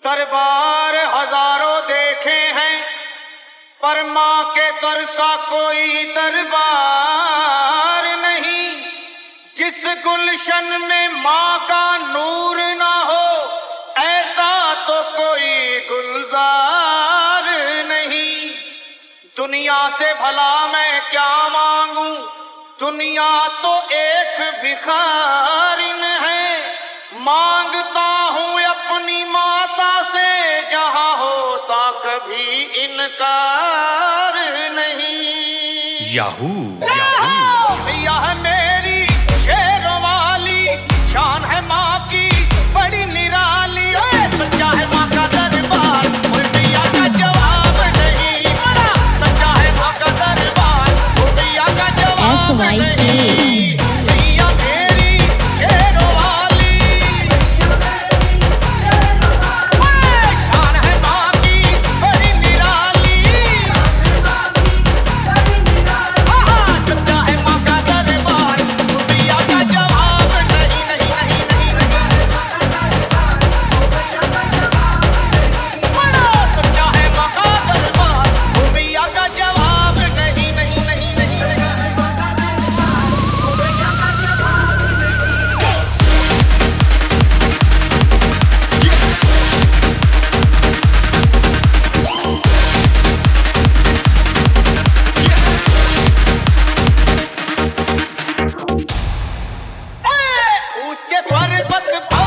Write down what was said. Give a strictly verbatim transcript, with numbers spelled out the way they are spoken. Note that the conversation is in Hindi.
दरबार हजारों देखे हैं, पर माँ के दर सा कोई दरबार नहीं। जिस गुलशन में माँ का नूर ना हो, ऐसा तो कोई गुलजार नहीं। दुनिया से भला मैं क्या मांगू, दुनिया तो एक भिखारिन है। मांगता हूँ अपनी माता से, जहाँ होता कभी इनकार नहीं। याहू याहू यह मेरी शेरों वाली शान है, माँ की बड़ी निराली। सच्चा है माँ का दरबार, उल्टिया का जवाब नहीं। बड़ा सच्चा है माँ का दरबार, उल्टिया का जवाब नहीं। यह मेरी शेरों वाली शान है, माँ की बड़ी निराली। सच्चा है माँ का दरबार, उल्टिया का जवाब नहीं नहीं नहीं नहीं नहीं। बड़ा सच्चा है माँ का दरबार, उल्टिया का जवाब नहीं नहीं नहीं नहीं। ऊंचे पर्वत